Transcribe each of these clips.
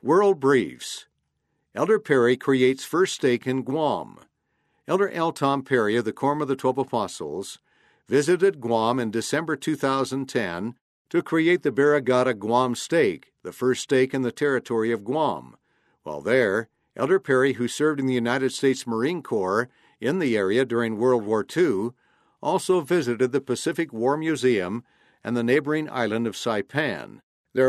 World Briefs. Elder Perry creates first stake in Guam. Elder L. Tom Perry of the Quorum of the 12 Apostles visited Guam in December 2010 to create the Barrigada Guam stake, the first stake in the territory of Guam. While there, Elder Perry, who served in the United States Marine Corps in the area during World War II, also visited the Pacific War Museum and the neighboring island of Saipan. There are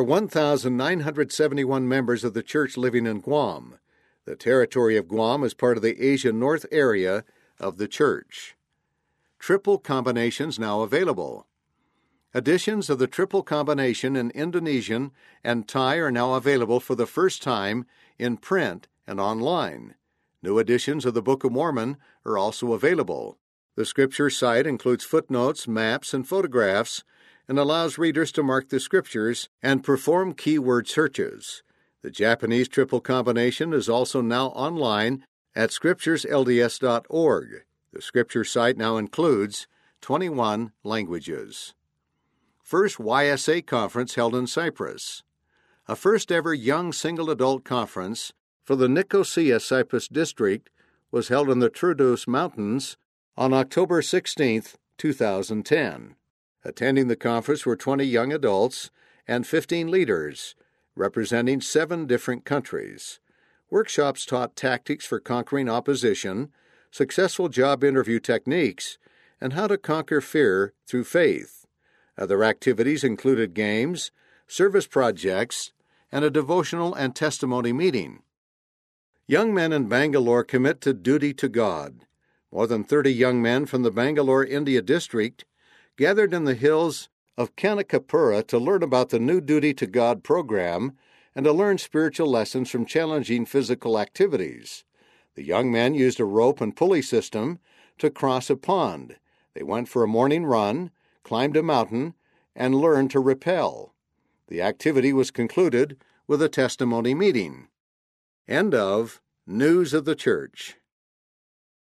1,971 members of the church living in Guam. The territory of Guam is part of the Asia North area of the church. Triple combinations now available. Editions of the triple combination in Indonesian and Thai are now available for the first time in print and online. New editions of the Book of Mormon are also available. The Scripture site includes footnotes, maps, and photographs, and allows readers to mark the Scriptures and perform keyword searches. The Japanese triple combination is also now online at scriptureslds.org. The Scripture site now includes 21 languages. First YSA conference held in Cyprus. A first-ever young single-adult conference for the Nicosia Cyprus district was held in the Troodos Mountains on October 16, 2010. Attending the conference were 20 young adults and 15 leaders, representing 7 different countries. Workshops taught tactics for conquering opposition, successful job interview techniques, and how to conquer fear through faith. Other activities included games, service projects, and a devotional and testimony meeting. Young men in Bangalore commit to duty to God. More than 30 young men from the Bangalore, India district gathered in the hills of Kanakapura to learn about the new Duty to God program and to learn spiritual lessons from challenging physical activities. The young men used a rope and pulley system to cross a pond. They went for a morning run, climbed a mountain, and learned to rappel. The activity was concluded with a testimony meeting. End of News of the Church.